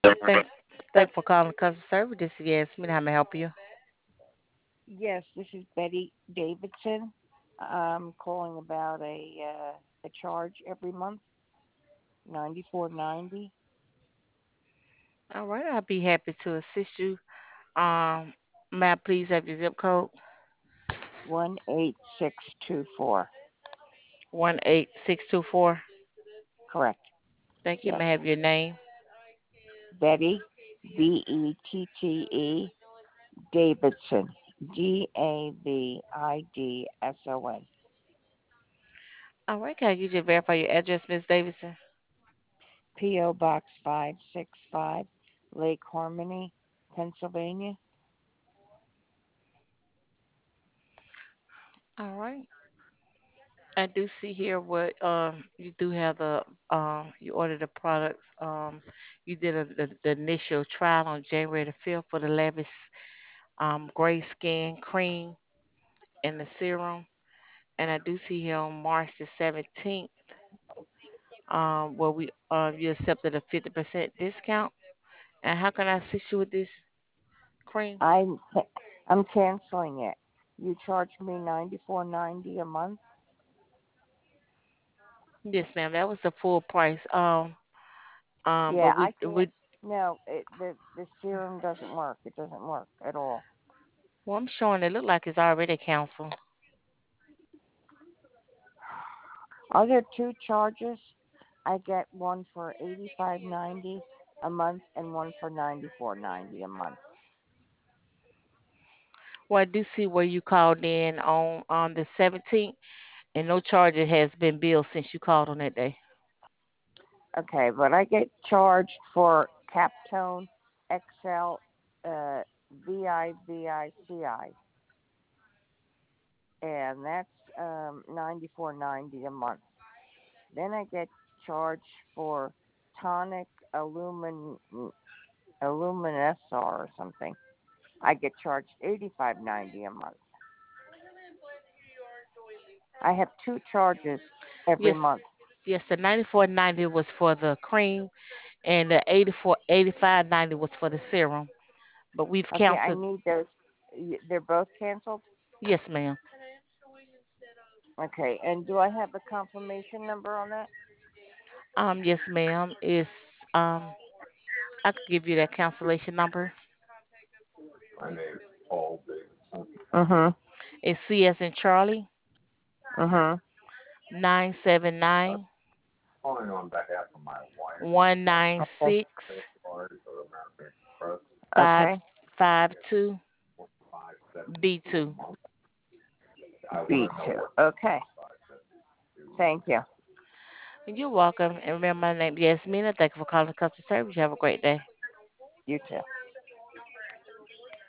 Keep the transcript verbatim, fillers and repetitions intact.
Thank, thank you for calling customer service. This is Yasmin. How may I help you? Yes, this is Betty Davidson. I'm calling about a uh, a charge every month, ninety four ninety All right, I'll be happy to assist you. Um, may I please have your zip code? one eight six two four. One eight six two four. Correct. Thank you. Yes, May I have your name? Betty B E T T E Davidson D A V I D S O N. All right, can I get you to verify your address, Miss Davidson? P O Box five six five, Lake Harmony, Pennsylvania. All right. I do see here what um you do have the um you ordered the products. Um, you did a, the, the initial trial on January the fifth for the Lavish um gray skin cream and the serum. And I do see here on March the seventeenth, um, where we uh, you accepted a fifty percent discount. And how can I assist you with this cream? I'm I'm canceling it. You charged me ninety four ninety a month. Yes, ma'am. That was the full price. Um, um, but Yeah, we I can't. we No, it, the the serum doesn't work. It doesn't work at all. well, I'm showing it look like it's already canceled. Are there two charges? I get one for eighty five ninety a month and one for ninety four ninety a month. Well, I do see where you called in on on the seventeenth, and no charges has been billed since you called on that day. Okay, but I get charged for Captone X L uh, V I V I C I, and that's um, ninety four ninety a month. Then I get charged for tonic alumin alumin S R or something. I get charged eighty five ninety a month. I have two charges every Yes, month. yes. The ninety four ninety was for the cream, and the eighty four eighty five ninety was for the serum. But we've Okay, I canceled. need those. They're both canceled. Yes, ma'am. Okay, and do I have a confirmation number on that? Um, yes, ma'am. It's um, I could give you that cancellation number. Mhm. It's C S and Charlie Mhm. nine seven nine one nine Okay. six five Okay. five two B two. B two. Okay. Thank you. You're welcome. And remember my name, Yasmina. Thank you for calling customer service. You have a great day. You too.